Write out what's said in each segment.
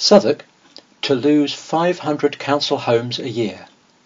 Southwark to lose 500 council homes a year.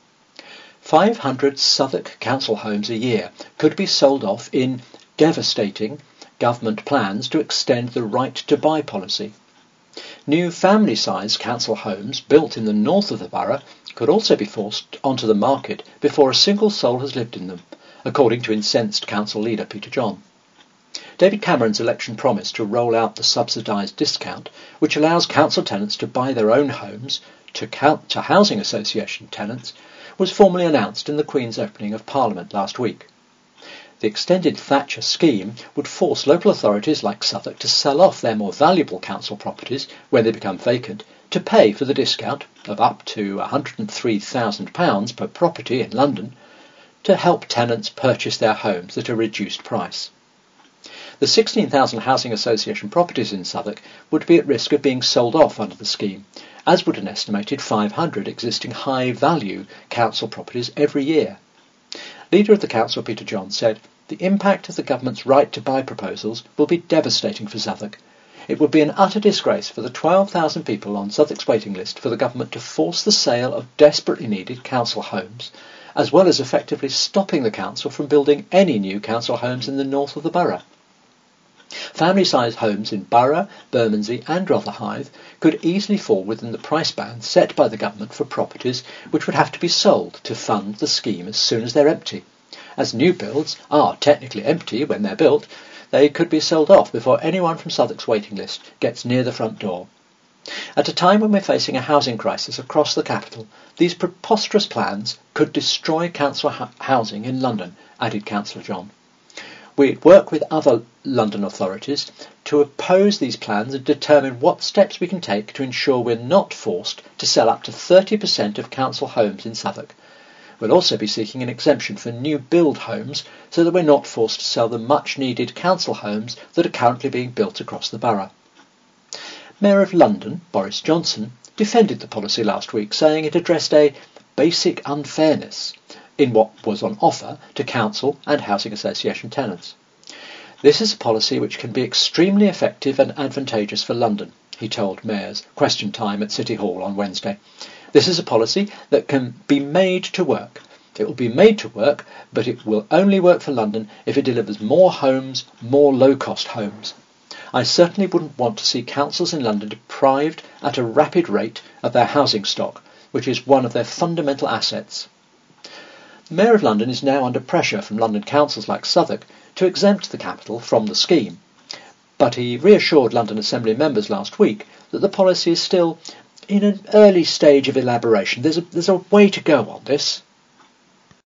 500 Southwark council homes a year could be sold off in devastating government plans to extend the right to buy policy. New family-sized council homes built in the north of the borough could also be forced onto the market before a single soul has lived in them, according to incensed council leader Peter John. David Cameron's election promise to roll out the subsidised discount, which allows council tenants to buy their own homes to housing association tenants, was formally announced in the Queen's opening of Parliament last week. The extended Thatcher scheme would force local authorities like Southwark to sell off their more valuable council properties when they become vacant to pay for the discount of up to £103,000 per property in London to help tenants purchase their homes at a reduced price. The 16,000 housing association properties in Southwark would be at risk of being sold off under the scheme, as would an estimated 500 existing high-value council properties every year. Leader of the council, Peter John, said, "The impact of the government's right to buy proposals will be devastating for Southwark. It would be an utter disgrace for the 12,000 people on Southwark's waiting list for the government to force the sale of desperately needed council homes, as well as effectively stopping the council from building any new council homes in the north of the borough." Family-sized homes in Borough, Bermondsey and Rotherhithe could easily fall within the price band set by the government for properties which would have to be sold to fund the scheme as soon as they're empty. As new builds are technically empty when they're built, they could be sold off before anyone from Southwark's waiting list gets near the front door. At a time when we're facing a housing crisis across the capital, these preposterous plans could destroy council housing in London, added Councillor John. We work with other London authorities to oppose these plans and determine what steps we can take to ensure we're not forced to sell up to 30% of council homes in Southwark. We'll also be seeking an exemption for new build homes so that we're not forced to sell the much needed council homes that are currently being built across the borough. Mayor of London, Boris Johnson, defended the policy last week, saying it addressed a basic unfairness in what was on offer to council and housing association tenants. "This is a policy which can be extremely effective and advantageous for London," he told mayors Question Time at City Hall on Wednesday. "This is a policy that can be made to work. It will be made to work, but it will only work for London if it delivers more homes, more low-cost homes. I certainly wouldn't want to see councils in London deprived at a rapid rate of their housing stock, which is one of their fundamental assets." The Mayor of London is now under pressure from London councils like Southwark to exempt the capital from the scheme, but he reassured London Assembly members last week that the policy is still in an early stage of elaboration. There's a way to go on this.